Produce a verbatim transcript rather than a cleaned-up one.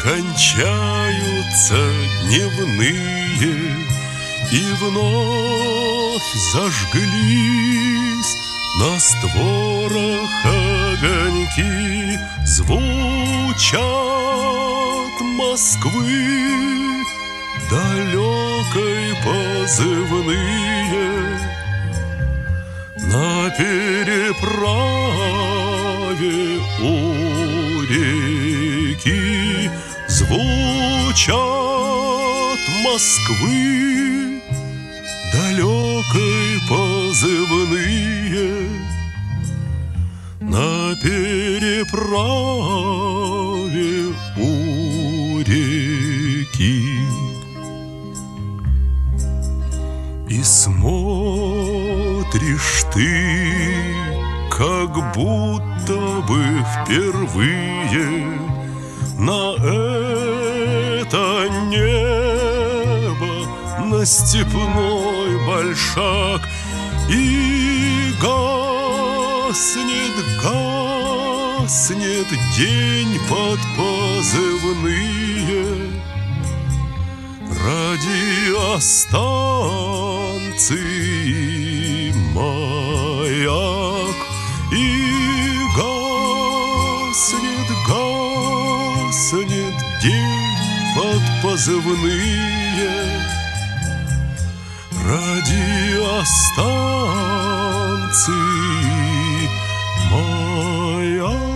Кончаются дневные, и вновь зажглись на створах огоньки. Звучат Москвы далекой позывные. На переправе у реки звучат Москвы далекой позывные. На переправе у реки. И смотришь ты, как будто бы впервые, на это небо, на степной большак, и гаснет, гаснет день под позывные. Радиостанции маяк, и гаснет, гаснет день под позывные. Радиостанции маяк.